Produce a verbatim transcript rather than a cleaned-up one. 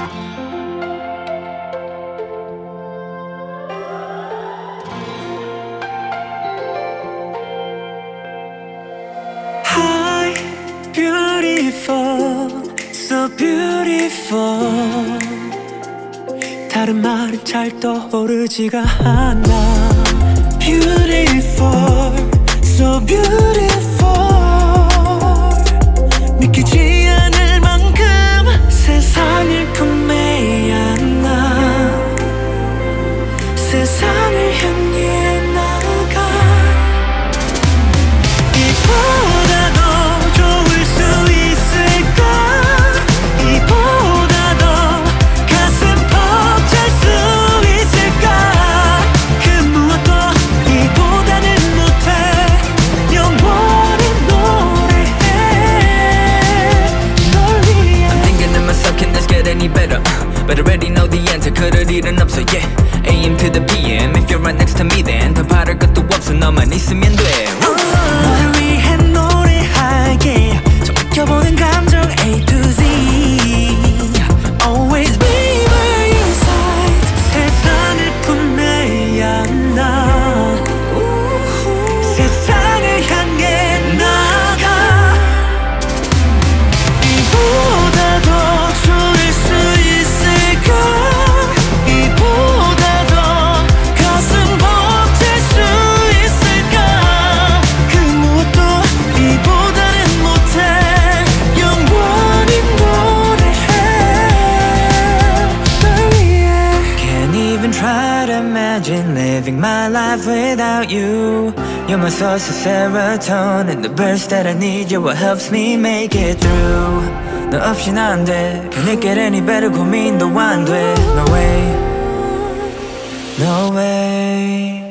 Hi, beautiful, so beautiful. 다른 말은 잘 떠오르지가 않아. Beautiful, so beautiful. 믿기지 않을 만큼 세상을 품에 안아. 세상을 향해 나아가. 이보다 더 좋을 수 있을까? 이보다 더 가슴 벅찰 수 있을까? 그 무엇도 이보다는 못해. 영원히 노래해 널 위해. I'm thinking to myself, can this get any better? But I already know the answer, 그럴 일은 없어, yeah. A M to the P M, if you're right next to me then 더 바랄 것도 없어, 너만 있으면 돼. 너를 위해 노래하게 저 느껴보는 감정 A to Z. Always be by your side. 세상을 품에 안아. 세상을 향해 나가. 이보다 더 좋을 수 있을까? 이보다 더 가슴 벅찰 수 있을까? 그 무엇도 이보다는 못해. 영원히 노래해 널 위해. Can't even try to imagine living my life without you. You're my source of serotonin, the burst that I need. You're what helps me make it through. 너 없인 안 돼. Can it get any better? 고민도 안 돼. No way, no way.